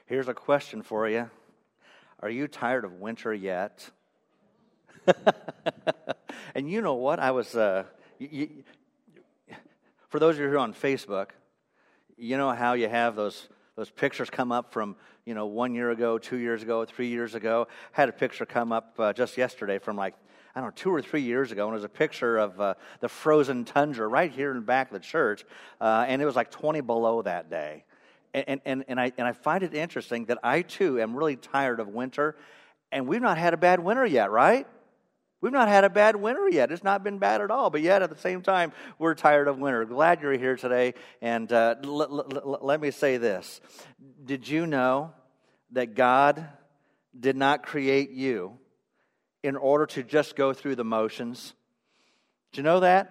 Here's a question for you. Are you tired of winter yet? And you know what? I was, for those of you who are on Facebook, you know how you have those pictures come up from, 1 year ago, 2 years ago, 3 years ago. I had a picture come up just yesterday from 2 or 3 years ago, and it was a picture of the frozen tundra right here in the back of the church, and it was 20 below that day. And I find it interesting that I too am really tired of winter, and we've not had a bad winter yet, right? We've not had a bad winter yet. It's not been bad at all, but yet at the same time, we're tired of winter. Glad you're here today, and let me say this. Did you know that God did not create you in order to just go through the motions? Did you know that?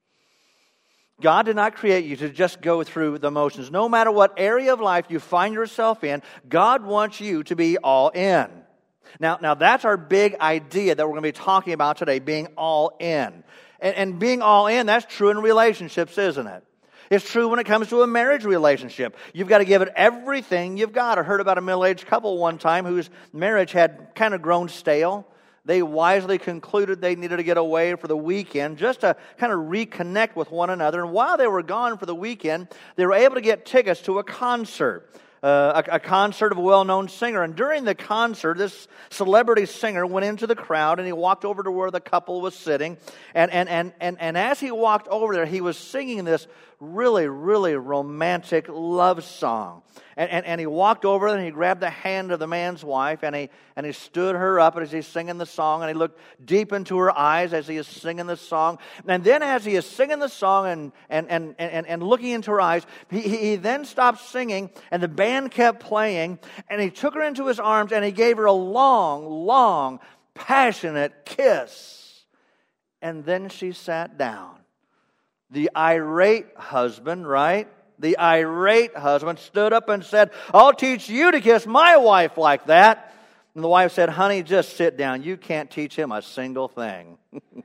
God did not create you to just go through the motions. No matter what area of life you find yourself in, God wants you to be all in. Now that's our big idea that we're going to be talking about today, being all in. And being all in, that's true in relationships, isn't it? It's true when it comes to a marriage relationship. You've got to give it everything you've got. I heard about a middle-aged couple one time whose marriage had kind of grown stale. They wisely concluded they needed to get away for the weekend just to kind of reconnect with one another. And while they were gone for the weekend, they were able to get tickets to a concert. A concert of a well-known singer. And during the concert, this celebrity singer went into the crowd and he walked over to where the couple was sitting. And as he walked over there, he was singing this really, really romantic love song. And he walked over and he grabbed the hand of the man's wife and he stood her up as he's singing the song, and he looked deep into her eyes as he is singing the song. And then as he is singing the song and looking into her eyes, he then stopped singing and the band kept playing, and he took her into his arms and he gave her a long, long, passionate kiss. And then she sat down. The irate husband, right? The irate husband stood up and said, "I'll teach you to kiss my wife like that." And the wife said, "Honey, just sit down. You can't teach him a single thing."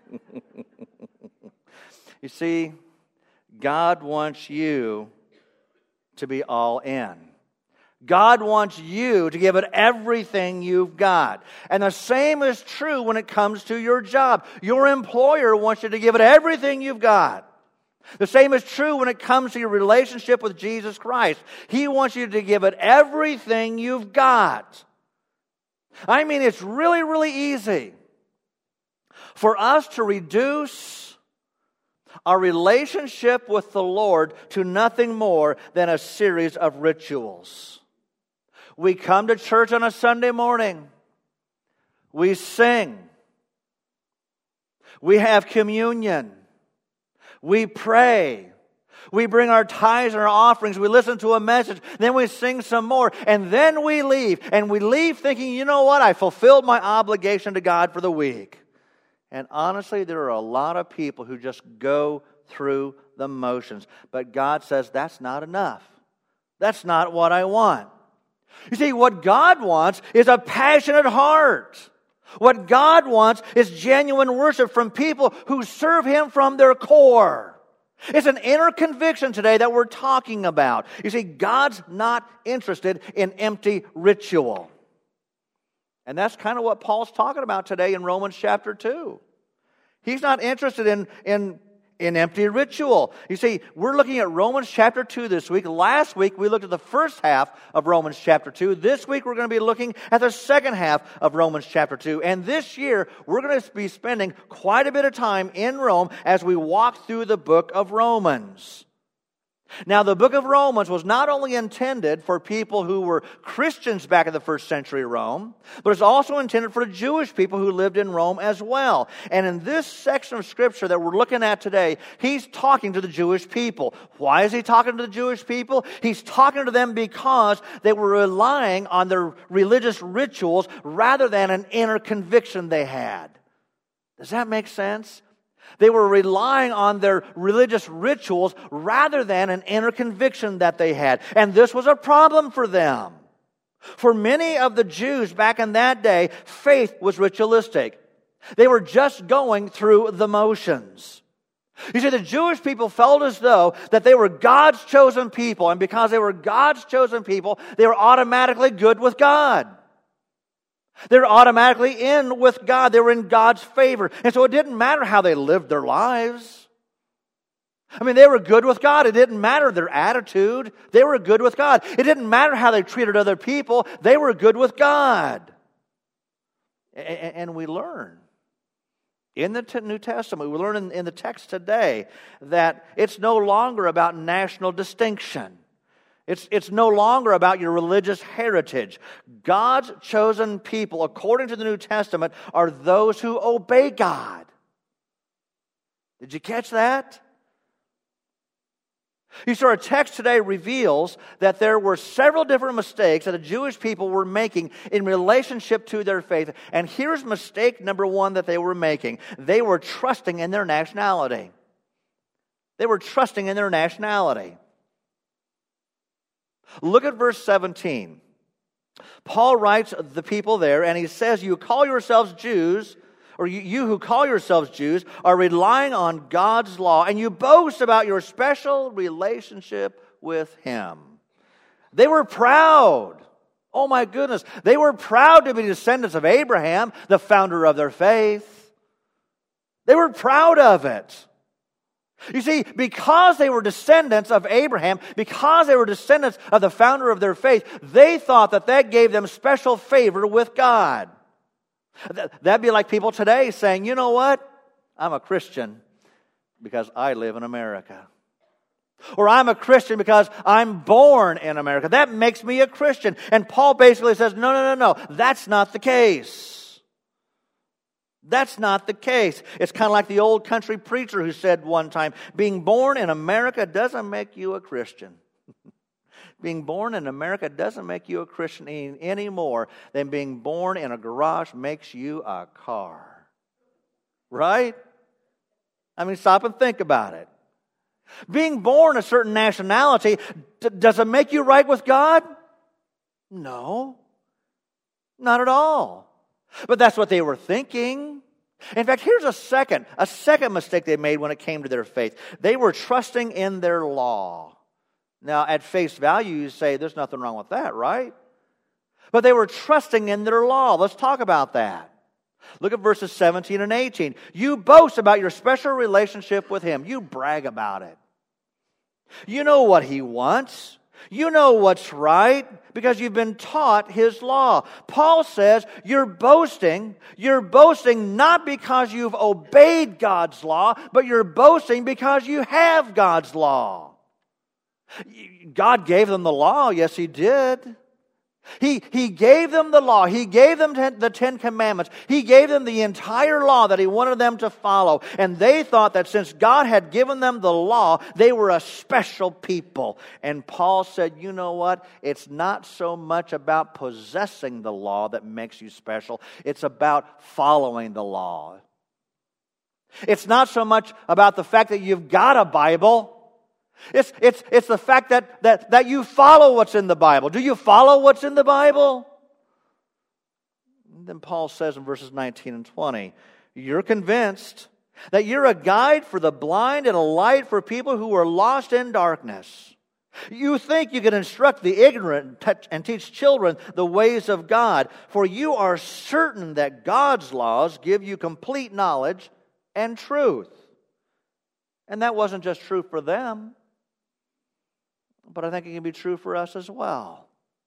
You see, God wants you to be all in. God wants you to give it everything you've got. And the same is true when it comes to your job. Your employer wants you to give it everything you've got. The same is true when it comes to your relationship with Jesus Christ. He wants you to give it everything you've got. I mean, it's really, really easy for us to reduce our relationship with the Lord to nothing more than a series of rituals. We come to church on a Sunday morning. We sing. We have communion. We pray. We bring our tithes and our offerings. We listen to a message. Then we sing some more. And then we leave. And we leave thinking, you know what? I fulfilled my obligation to God for the week. And honestly, there are a lot of people who just go through the motions. But God says, that's not enough. That's not what I want. You see, what God wants is a passionate heart. What God wants is genuine worship from people who serve Him from their core. It's an inner conviction today that we're talking about. You see, God's not interested in empty ritual. And that's kind of what Paul's talking about today in Romans chapter 2. He's not interested in empty ritual. You see, we're looking at Romans chapter 2 this week. Last week, we looked at the first half of Romans chapter 2. This week, we're going to be looking at the second half of Romans chapter 2. And this year, we're going to be spending quite a bit of time in Rome as we walk through the book of Romans. Now, the book of Romans was not only intended for people who were Christians back in the first century Rome, but it's also intended for Jewish people who lived in Rome as well. And in this section of Scripture that we're looking at today, he's talking to the Jewish people. Why is he talking to the Jewish people? He's talking to them because they were relying on their religious rituals rather than an inner conviction they had. Does that make sense? They were relying on their religious rituals rather than an inner conviction that they had. And this was a problem for them. For many of the Jews back in that day, faith was ritualistic. They were just going through the motions. You see, the Jewish people felt as though that they were God's chosen people, and because they were God's chosen people, they were automatically good with God. They were automatically in with God. They were in God's favor. And so it didn't matter how they lived their lives. I mean, they were good with God. It didn't matter their attitude. They were good with God. It didn't matter how they treated other people. They were good with God. And we learn in the New Testament, we learn in the text today that it's no longer about national distinction. It's no longer about your religious heritage. God's chosen people, according to the New Testament, are those who obey God. Did you catch that? You see, our text today reveals that there were several different mistakes that the Jewish people were making in relationship to their faith. And here's mistake number one that they were making. They were trusting in their nationality. They were trusting in their nationality. Look at verse 17. Paul writes the people there, and he says, you call yourselves Jews, or you who call yourselves Jews are relying on God's law, and you boast about your special relationship with Him. They were proud. Oh my goodness. They were proud to be descendants of Abraham, the founder of their faith. They were proud of it. You see, because they were descendants of Abraham, because they were descendants of the founder of their faith, they thought that gave them special favor with God. That'd be like people today saying, you know what? I'm a Christian because I live in America. Or I'm a Christian because I'm born in America. That makes me a Christian. And Paul basically says, no. That's not the case. That's not the case. It's kind of like the old country preacher who said one time, being born in America doesn't make you a Christian. Being born in America doesn't make you a Christian any more than being born in a garage makes you a car. Right? I mean, stop and think about it. Being born a certain nationality, does it make you right with God? No. Not at all. But that's what they were thinking. In fact, here's a second mistake they made when it came to their faith. They were trusting in their law. Now, at face value, you say, there's nothing wrong with that, right? But they were trusting in their law. Let's talk about that. Look at verses 17 and 18. You boast about your special relationship with Him. You brag about it. You know what He wants. You know what's right because you've been taught His law. Paul says you're boasting not because you've obeyed God's law, but you're boasting because you have God's law. God gave them the law. Yes, He did. He gave them the law. He gave them the 10 Commandments. He gave them the entire law that He wanted them to follow. And they thought that since God had given them the law, they were a special people. And Paul said, you know what? It's not so much about possessing the law that makes you special. It's about following the law. It's not so much about the fact that you've got a Bible. It's the fact that you follow what's in the Bible. Do you follow what's in the Bible? And then Paul says in verses 19 and 20, you're convinced that you're a guide for the blind and a light for people who are lost in darkness. You think you can instruct the ignorant and teach children the ways of God, for you are certain that God's laws give you complete knowledge and truth. And that wasn't just true for them, but I think it can be true for us as well.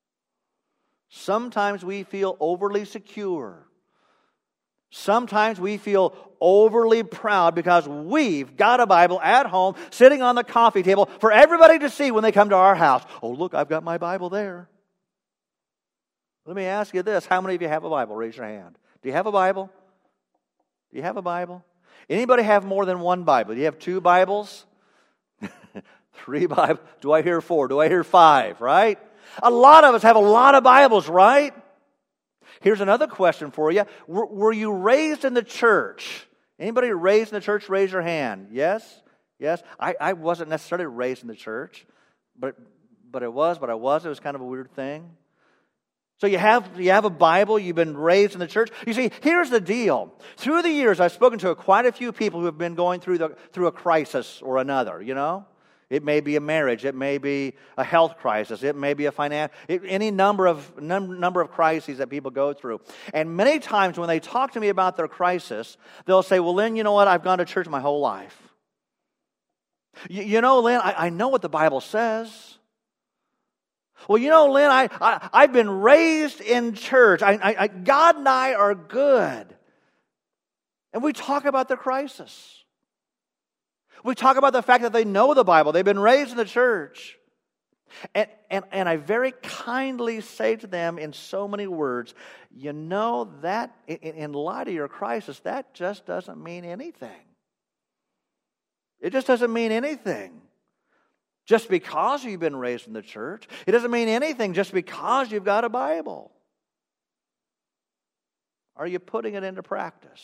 Sometimes we feel overly secure. Sometimes we feel overly proud because we've got a Bible at home sitting on the coffee table for everybody to see when they come to our house. Oh, look, I've got my Bible there. Let me ask you this. How many of you have a Bible? Raise your hand. Do you have a Bible? Do you have a Bible? Anybody have more than one Bible? Do you have 2 Bibles? 3 Bibles? Do I hear 4? Do I hear 5? Right? A lot of us have a lot of Bibles, right? Here's another question for you. Were you raised in the church? Anybody raised in the church, raise your hand. Yes? Yes? I wasn't necessarily raised in the church, but I was. It was kind of a weird thing. So you have a Bible, you've been raised in the church. You see, here's the deal. Through the years, I've spoken to quite a few people who have been going through a crisis or another, you know. It may be a marriage, it may be a health crisis, it may be any number of crises that people go through. And many times when they talk to me about their crisis, they'll say, well, Lynn, you know what? I've gone to church my whole life. You know, Lynn, I know what the Bible says. Well, you know, Lynn, I've been raised in church. God and I are good. And we talk about their crisis. We talk about the fact that they know the Bible. They've been raised in the church. And I very kindly say to them in so many words, you know, that in light of your crisis, that just doesn't mean anything. It just doesn't mean anything. Just because you've been raised in the church, it doesn't mean anything just because you've got a Bible. Are you putting it into practice?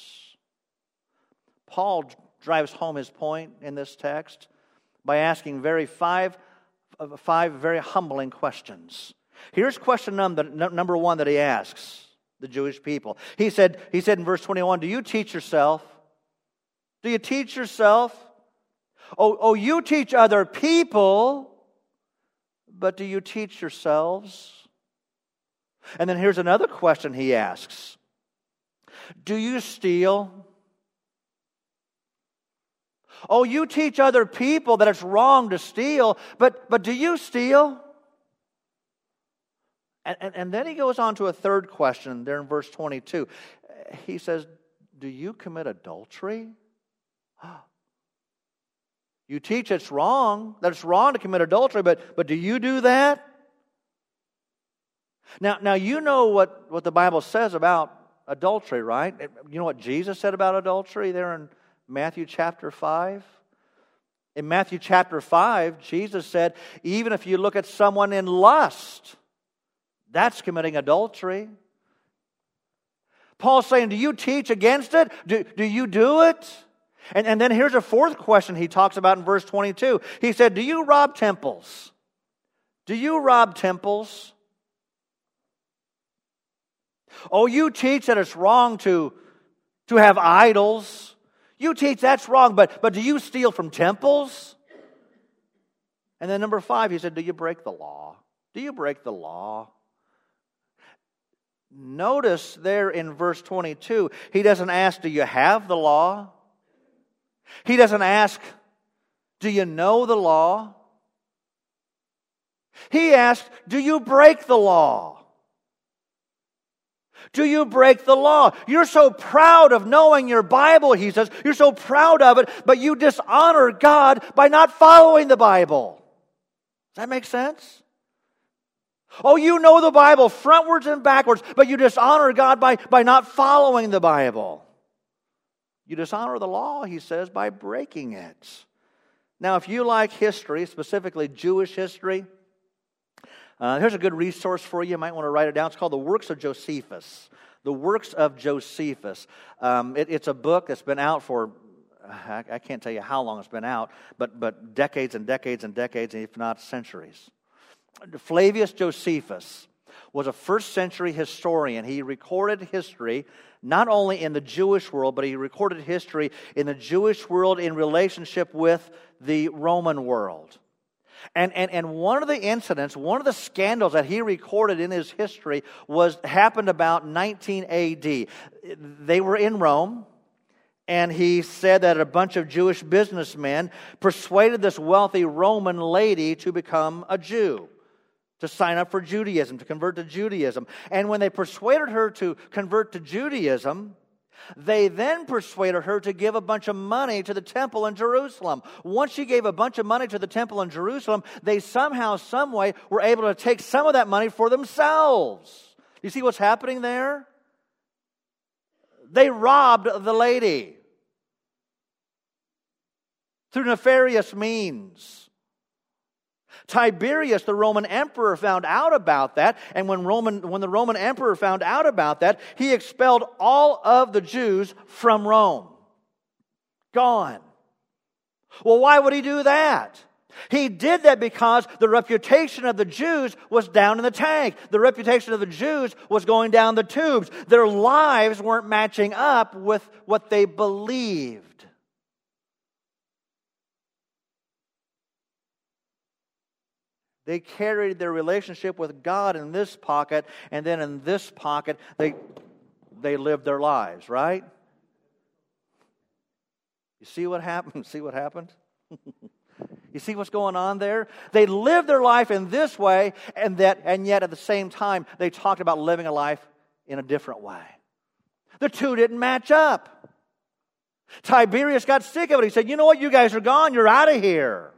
Paul drives home his point in this text by asking five very humbling questions. Here's question number one that he asks the Jewish people. He said in verse 21, do you teach yourself? Do you teach yourself? Oh, you teach other people, but do you teach yourselves? And then here's another question he asks. Do you steal? Oh, you teach other people that it's wrong to steal, but do you steal? And then he goes on to a third question there in verse 22. He says, do you commit adultery? You teach that it's wrong to commit adultery, but do you do that? Now you know what the Bible says about adultery, right? You know what Jesus said about adultery there in Matthew chapter 5? In Matthew chapter 5, Jesus said, even if you look at someone in lust, that's committing adultery. Paul's saying, do you teach against it? Do you do it? And then here's a fourth question he talks about in verse 22. He said, do you rob temples? Do you rob temples? Oh, you teach that it's wrong to have idols. You teach that's wrong, but do you steal from temples? And then number 5, he said, do you break the law? Do you break the law? Notice there in verse 22, he doesn't ask, do you have the law? He doesn't ask, do you know the law? He asks, do you break the law? Do you break the law? You're so proud of knowing your Bible, he says. You're so proud of it, but you dishonor God by not following the Bible. Does that make sense? Oh, you know the Bible frontwards and backwards, but you dishonor God by not following the Bible. You dishonor the law, he says, by breaking it. Now, if you like history, specifically Jewish history, here's a good resource for you. You might want to write it down. It's called The Works of Josephus. The Works of Josephus. It's a book that's been out for, I can't tell you how long it's been out, but decades and decades and decades, if not centuries. Flavius Josephus was a first century historian. He recorded history not only in the Jewish world, but he recorded history in the Jewish world in relationship with the Roman world. And one of the incidents, one of the scandals that he recorded in his history happened about 19 AD. They were in Rome, and he said that a bunch of Jewish businessmen persuaded this wealthy Roman lady to become a Jew, to sign up for Judaism, to convert to Judaism. And when they persuaded her to convert to Judaism, they then persuaded her to give a bunch of money to the temple in Jerusalem. Once she gave a bunch of money to the temple in Jerusalem, they somehow, some way, were able to take some of that money for themselves. You see what's happening there? They robbed the lady through nefarious means. Tiberius, the Roman emperor, found out about that, and when the Roman emperor found out about that, he expelled all of the Jews from Rome. Gone. Well, why would he do that? He did that because the reputation of the Jews was down in the tank. The reputation of the Jews was going down the tubes. Their lives weren't matching up with what they believed. They carried their relationship with God in this pocket, and then in this pocket, they lived their lives, right? You see what happened? See what happened? You see what's going on there? They lived their life in this way, and yet at the same time, they talked about living a life in a different way. The two didn't match up. Tiberius got sick of it. He said, you know what? You guys are gone. You're out of here.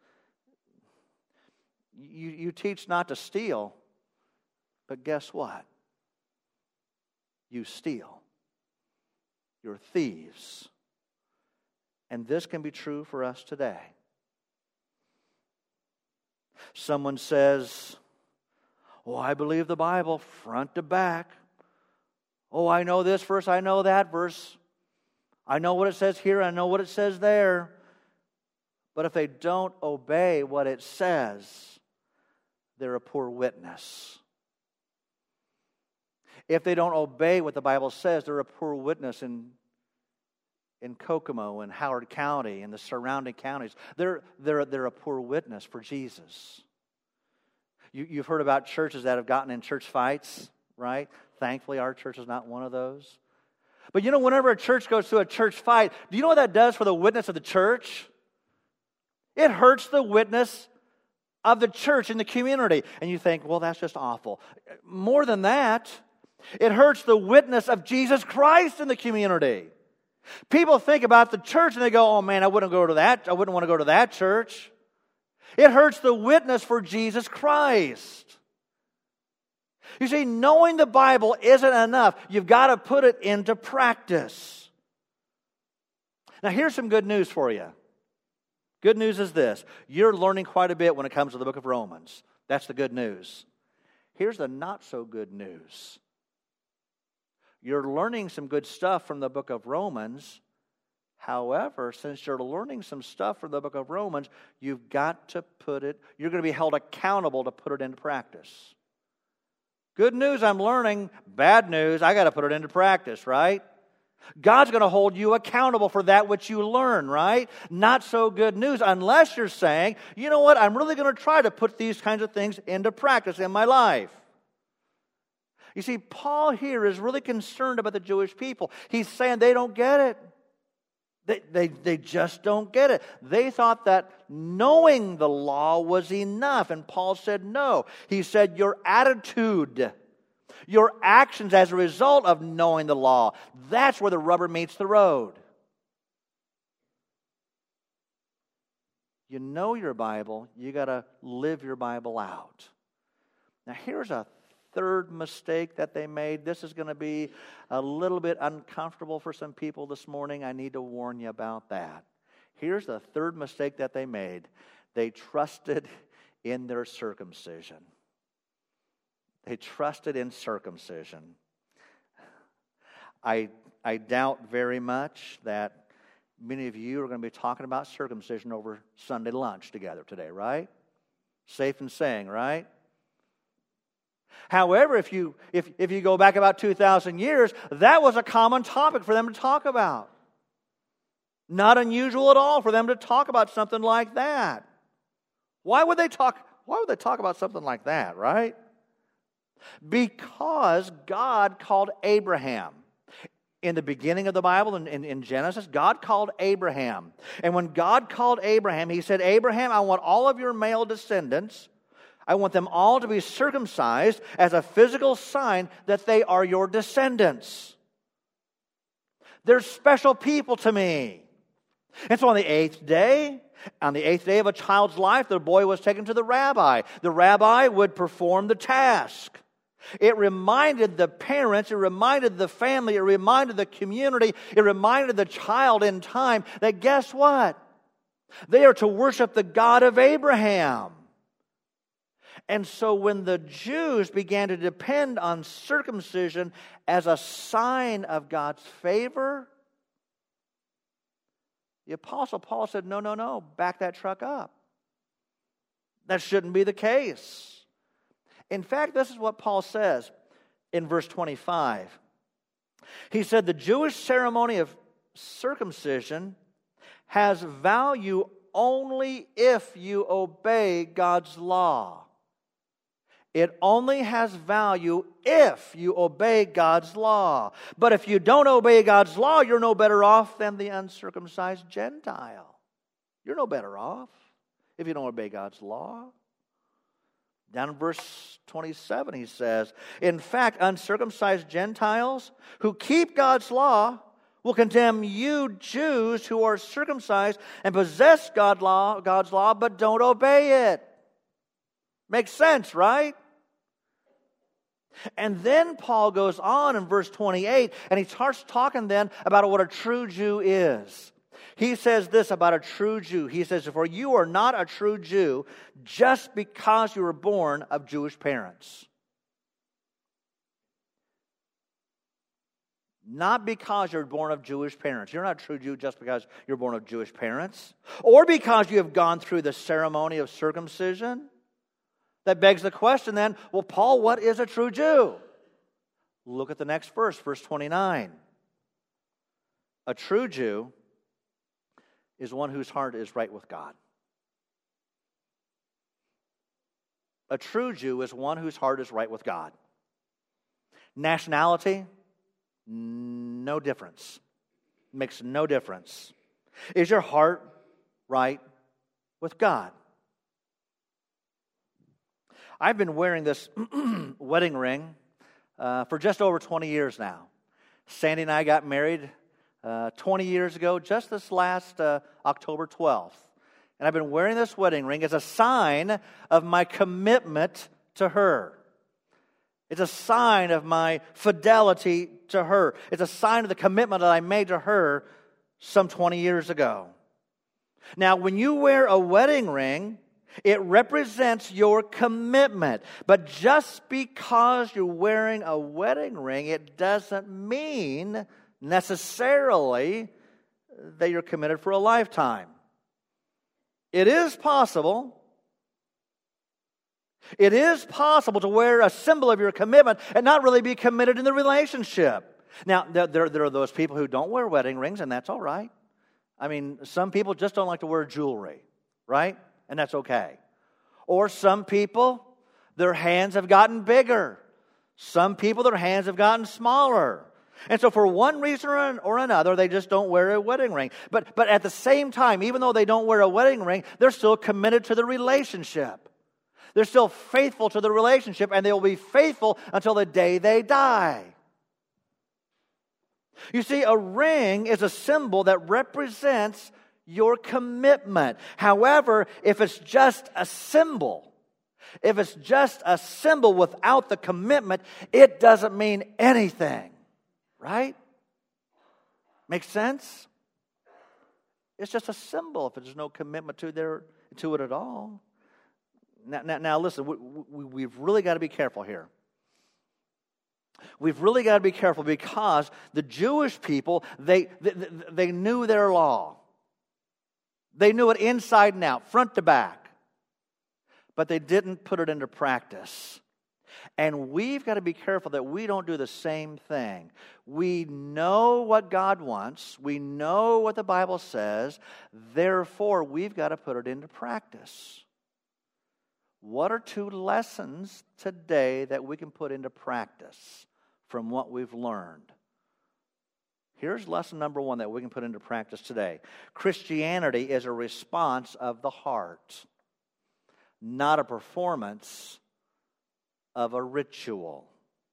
You teach not to steal, but guess what? You steal. You're thieves. And this can be true for us today. Someone says, oh, I believe the Bible front to back. Oh, I know this verse, I know that verse. I know what it says here, I know what it says there. But if they don't obey what it says, they're a poor witness. If they don't obey what the Bible says, they're a poor witness in Kokomo and Howard County and the surrounding counties. They're a poor witness for Jesus. You've heard about churches that have gotten in church fights, right? Thankfully, our church is not one of those. But whenever a church goes through a church fight, do you know what that does for the witness of the church? It hurts the witness of the church in the community. And you think, well, that's just awful. More than that, it hurts the witness of Jesus Christ in the community. People think about the church and they go, oh man, I wouldn't want to go to that church. It hurts the witness for Jesus Christ. You see, knowing the Bible isn't enough. You've got to put it into practice. Now here's some good news for you. Good news is this. You're learning quite a bit when it comes to the book of Romans. That's the good news. Here's the not so good news. You're learning some good stuff from the book of Romans. However, since you're learning some stuff from the book of Romans, you've got to you're going to be held accountable to put it into practice. Good news, I'm learning. Bad news, I got to put it into practice, right? God's going to hold you accountable for that which you learn, right? Not so good news unless you're saying, you know what, I'm really going to try to put these kinds of things into practice in my life. You see, Paul here is really concerned about the Jewish people. He's saying they don't get it. They just don't get it. They thought that knowing the law was enough, and Paul said no. He said your attitude, your actions as a result of knowing the law, that's where the rubber meets the road. You know your Bible, you got to live your Bible out. Now here's a third mistake that they made. This is going to be a little bit uncomfortable for some people this morning. I need to warn you about that. Here's the third mistake that they made. They trusted in their circumcision. They trusted in circumcision. I doubt very much that many of you are going to be talking about circumcision over Sunday lunch together today, right? Safe in saying, right? However, if you go back about 2,000 years, that was a common topic for them to talk about. Not unusual at all for them to talk about something like that. Why would they talk about something like that, right? Because God called Abraham. In the beginning of the Bible, in Genesis, God called Abraham. And when God called Abraham, He said, Abraham, I want all of your male descendants, I want them all to be circumcised as a physical sign that they are your descendants. They're special people to me. And so on the eighth day of a child's life, the boy was taken to the rabbi. The rabbi would perform the task. It reminded the parents, it reminded the family, it reminded the community, it reminded the child in time that guess what? They are to worship the God of Abraham. And so when the Jews began to depend on circumcision as a sign of God's favor, the Apostle Paul said, no, back that truck up. That shouldn't be the case. In fact, this is what Paul says in verse 25. He said, the Jewish ceremony of circumcision has value only if you obey God's law. It only has value if you obey God's law. But if you don't obey God's law, you're no better off than the uncircumcised Gentile. You're no better off if you don't obey God's law. Down in verse 27 he says, in fact, uncircumcised Gentiles who keep God's law will condemn you Jews who are circumcised and possess God's law, but don't obey it. Makes sense, right? And then Paul goes on in verse 28, and he starts talking then about what a true Jew is. He says this about a true Jew. He says, for you are not a true Jew just because you were born of Jewish parents. Not because you're born of Jewish parents. You're not a true Jew just because you're born of Jewish parents. Or because you have gone through the ceremony of circumcision. That begs the question then, well, Paul, what is a true Jew? Look at the next verse, verse 29. A true Jew is one whose heart is right with God. A true Jew is one whose heart is right with God. Nationality, no difference. Makes no difference. Is your heart right with God? I've been wearing this wedding ring for just over 20 years now. Sandy and I got married 20 years ago, just this last October 12th. And I've been wearing this wedding ring as a sign of my commitment to her. It's a sign of my fidelity to her. It's a sign of the commitment that I made to her some 20 years ago. Now, when you wear a wedding ring, it represents your commitment. But just because you're wearing a wedding ring, it doesn't mean necessarily that you're committed for a lifetime. It is possible to wear a symbol of your commitment and not really be committed in the relationship. Now, there are those people who don't wear wedding rings, and that's all right. I mean, some people just don't like to wear jewelry, right? And that's okay. Or some people, their hands have gotten bigger. Some people, their hands have gotten smaller. And so for one reason or another, they just don't wear a wedding ring. But at the same time, even though they don't wear a wedding ring, they're still committed to the relationship. They're still faithful to the relationship, and they will be faithful until the day they die. You see, a ring is a symbol that represents your commitment. However, if it's just a symbol without the commitment, it doesn't mean anything. Right? Makes sense? It's just a symbol if there's no commitment to it at all. Now listen, we've really got to be careful here. We've really got to be careful because the Jewish people, they knew their law. They knew it inside and out, front to back. But they didn't put it into practice. And we've got to be careful that we don't do the same thing. We know what God wants. We know what the Bible says. Therefore, we've got to put it into practice. What are two lessons today that we can put into practice from what we've learned? Here's lesson number one that we can put into practice today. Christianity is a response of the heart, not a performance of a ritual.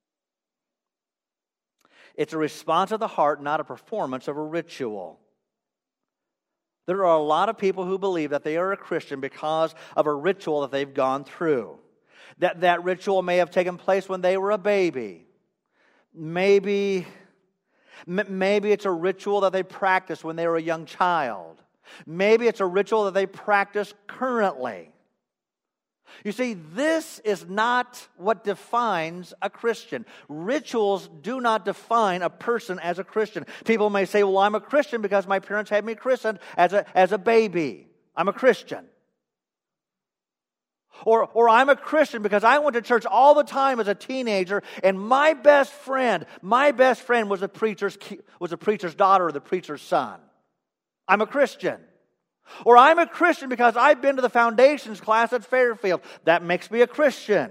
It's a response of the heart, not a performance of a ritual. There are a lot of people who believe that they are a Christian because of a ritual that they've gone through. That ritual may have taken place when they were a baby. Maybe it's a ritual that they practiced when they were a young child. Maybe it's a ritual that they practice currently. You see, this is not what defines a Christian. Rituals do not define a person as a Christian. People may say, well, I'm a Christian because my parents had me christened as a baby. I'm a Christian. Or I'm a Christian because I went to church all the time as a teenager, and my best friend was a preacher's daughter or the preacher's son. I'm a Christian. Or I'm a Christian because I've been to the foundations class at Fairfield. That makes me a Christian.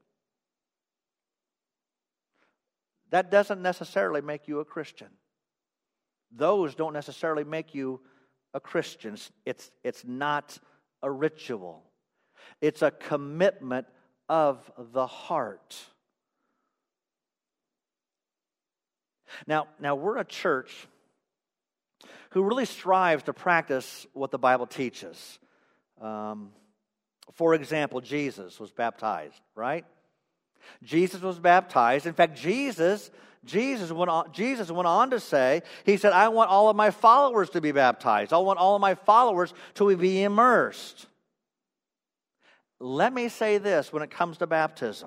That doesn't necessarily make you a Christian. Those don't necessarily make you a Christian. It's not a ritual. It's a commitment of the heart. Now we're a church who really strives to practice what the Bible teaches. For example, Jesus was baptized, right? Jesus was baptized. In fact, Jesus went on to say, he said, I want all of my followers to be baptized. I want all of my followers to be immersed. Let me say this when it comes to baptism.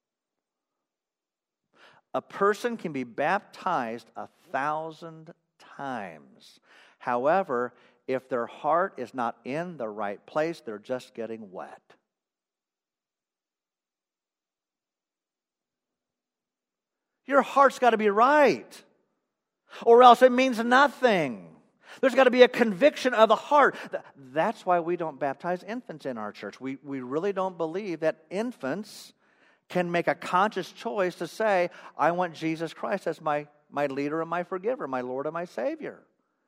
A person can be baptized 1,000 times. However, if their heart is not in the right place, they're just getting wet. Your heart's got to be right, or else it means nothing. There's got to be a conviction of the heart. That's why we don't baptize infants in our church. We really don't believe that infants can make a conscious choice to say, I want Jesus Christ as my leader and my forgiver, my Lord and my Savior.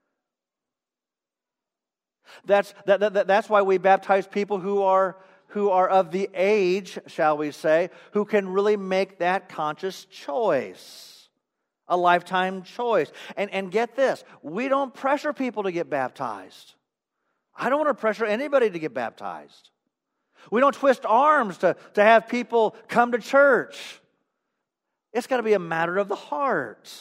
That's why we baptize people who are of the age, shall we say, who can really make that conscious choice, a lifetime choice. And get this, we don't pressure people to get baptized. I don't want to pressure anybody to get baptized. We don't twist arms to have people come to church. It's got to be a matter of the heart.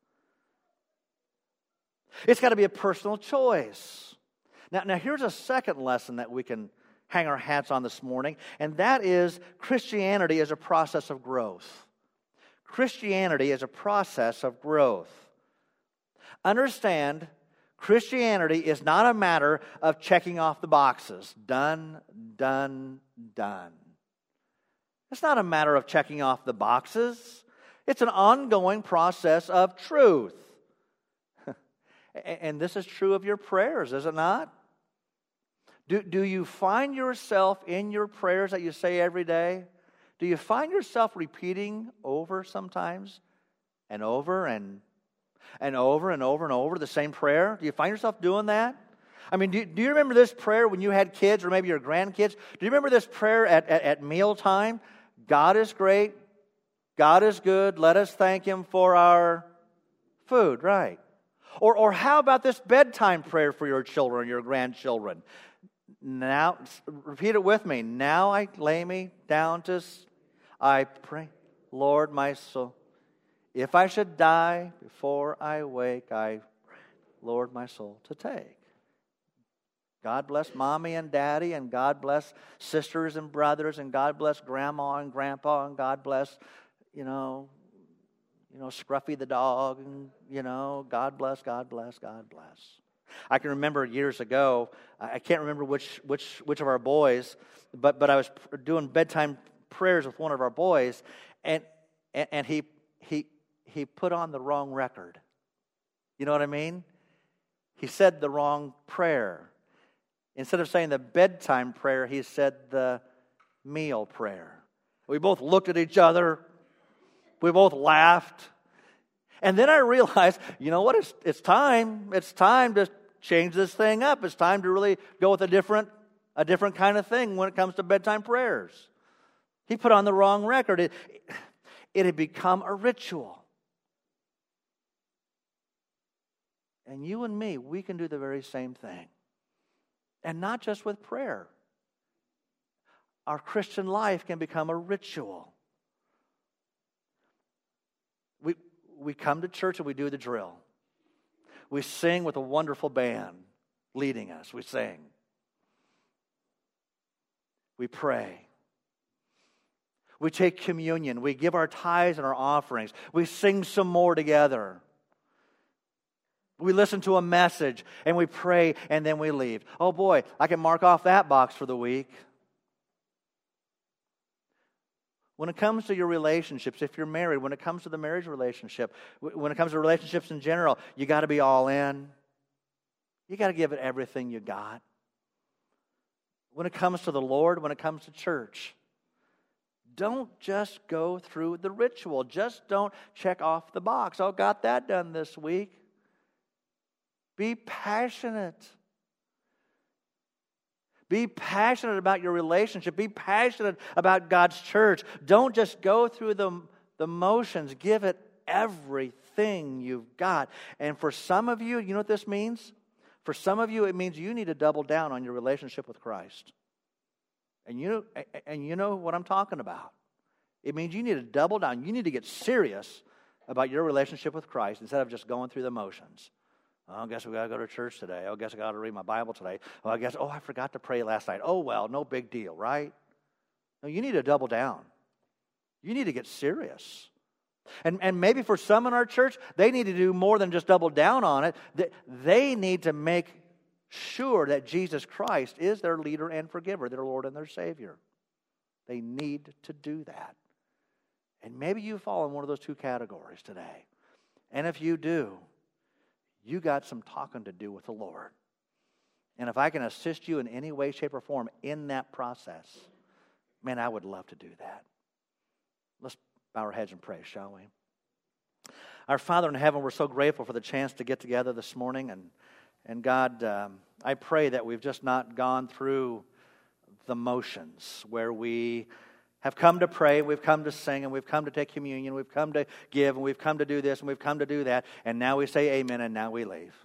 It's got to be a personal choice. Now here's a second lesson that we can hang our hats on this morning, and that is Christianity is a process of growth. Christianity is a process of growth. Understand, Christianity is not a matter of checking off the boxes. Done, done, done. It's not a matter of checking off the boxes. It's an ongoing process of truth. And this is true of your prayers, is it not? Do you find yourself in your prayers that you say every day? Do you find yourself repeating over sometimes and over and over and over and over the same prayer? Do you find yourself doing that? I mean, do you remember this prayer when you had kids or maybe your grandkids? Do you remember this prayer at mealtime? God is great. God is good. Let us thank Him for our food, right? Or how about this bedtime prayer for your children or your grandchildren? Now, repeat it with me. Now I lay me down to, I pray, Lord, my soul. If I should die before I wake, I pray, Lord, my soul to take. God bless mommy and daddy, and God bless sisters and brothers, and God bless grandma and grandpa, and God bless, Scruffy the dog, and, God bless, God bless, God bless. I can remember years ago, I can't remember which of our boys, but I was doing bedtime prayers with one of our boys, and he put on the wrong record. You know what I mean? He said the wrong prayer. Instead of saying the bedtime prayer, he said the meal prayer. We both looked at each other. We both laughed. And then I realized, you know what? It's time. It's time to change this thing up. It's time to really go with a different kind of thing when it comes to bedtime prayers. He put on the wrong record. It had become a ritual. And you and me, we can do the very same thing. And not just with prayer. Our Christian life can become a ritual. We come to church and we do the drill. We sing with a wonderful band leading us. We sing. We pray. We take communion. We give our tithes and our offerings. We sing some more together. We listen to a message and we pray and then we leave. Oh boy, I can mark off that box for the week. When it comes to your relationships, if you're married, when it comes to the marriage relationship, when it comes to relationships in general, you got to be all in. You got to give it everything you got. When it comes to the Lord, when it comes to church, don't just go through the ritual. Just don't check off the box. Oh, got that done this week. Be passionate. Be passionate about your relationship. Be passionate about God's church. Don't just go through the motions. Give it everything you've got. And for some of you, you know what this means? For some of you, it means you need to double down on your relationship with Christ. And you know what I'm talking about. It means you need to double down. You need to get serious about your relationship with Christ instead of just going through the motions. Oh, I guess we got to go to church today. Oh, I guess I got to read my Bible today. I forgot to pray last night. Oh, well, no big deal, right? No, you need to double down. You need to get serious. And maybe for some in our church, they need to do more than just double down on it. They need to make sure that Jesus Christ is their leader and forgiver, their Lord and their Savior. They need to do that. And maybe you fall in one of those two categories today. And if you do, you got some talking to do with the Lord. And if I can assist you in any way, shape, or form in that process, man, I would love to do that. Let's bow our heads and pray, shall we? Our Father in heaven, we're so grateful for the chance to get together this morning. And God, I pray that we've just not gone through the motions where we have come to pray, we've come to sing, and we've come to take communion, we've come to give, and we've come to do this, and we've come to do that, and now we say amen, and now we leave.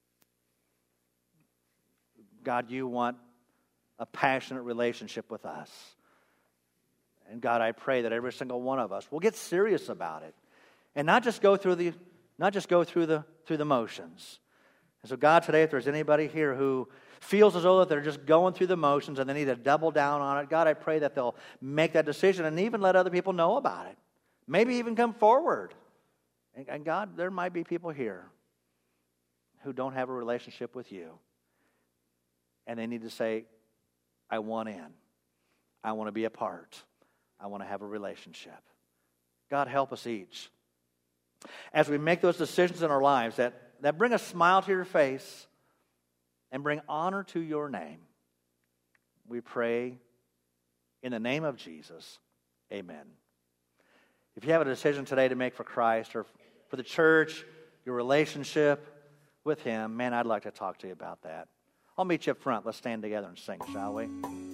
God, you want a passionate relationship with us. And God, I pray that every single one of us will get serious about it, and not just go through the motions. And so, God, today, if there's anybody here who feels as though that they're just going through the motions and they need to double down on it, God, I pray that they'll make that decision and even let other people know about it. Maybe even come forward. And God, there might be people here who don't have a relationship with you. And they need to say, I want in. I want to be a part. I want to have a relationship. God, help us each. As we make those decisions in our lives that bring a smile to your face and bring honor to your name, we pray in the name of Jesus. Amen. If you have a decision today to make for Christ or for the church, your relationship with Him, man, I'd like to talk to you about that. I'll meet you up front. Let's stand together and sing, shall we?